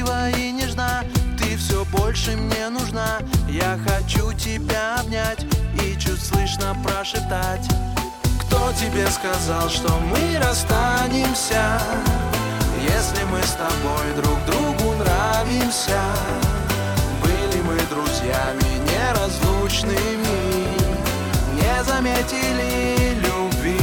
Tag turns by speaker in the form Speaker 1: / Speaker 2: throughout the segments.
Speaker 1: красива и нежна, ты все больше мне нужна. Я хочу тебя обнять и чуть слышно прошептать: кто тебе сказал, что мы расстанемся, если мы с тобой друг другу нравимся? Были мы друзьями неразлучными, не заметили любви,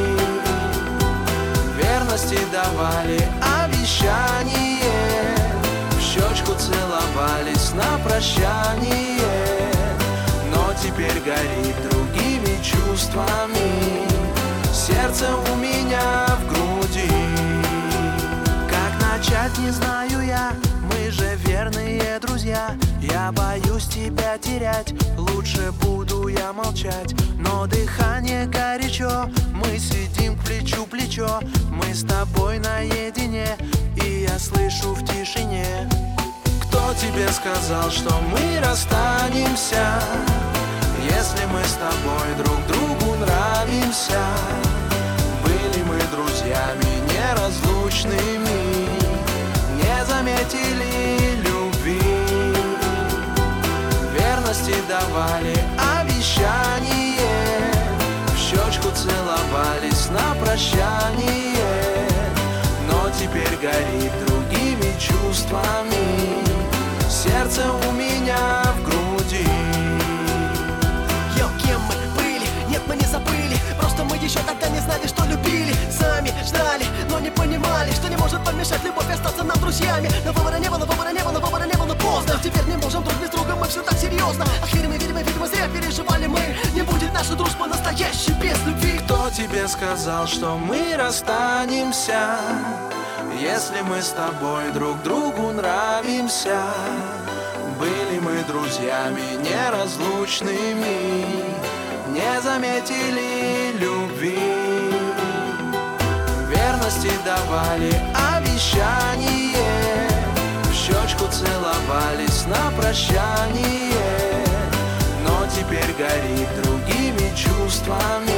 Speaker 1: верности давали обещание, в щечку целовались на прощание. Но теперь горит другими чувствами сердце у меня в груди. Как начать, не знаю я, мы же верные друзья. Я боюсь тебя терять, лучше буду я молчать. Но дыхание горячо, мы сидим плечу к плечу, мы с тобой наедине, и я слышу в тишине: кто тебе сказал, что мы расстанемся, если мы с тобой друг другу нравимся? Были мы друзьями неразлучными, не заметили любви, верности давали обещание, в щечку целовались на прощание. Но теперь горит другими чувствами сердце у меня в груди.
Speaker 2: Йо, кем мы были? Нет, мы не забыли, просто мы еще тогда не знали, что любили. Сами ждали, но не понимали, что не может помешать любовь остаться нам друзьями. Но выбора не было, выбора не было, выбора не было, поздно. Теперь не можем друг без друга, мы все так серьезно. Ах, видимо, зря переживали мы. Не будет наша дружба настоящей без любви.
Speaker 1: Кто тебе сказал, что мы расстанемся, если мы с тобой друг другу нравимся? Были мы друзьями неразлучными, не заметили любви, верности давали обещание, в щечку целовались на прощание. Но теперь горит другими чувствами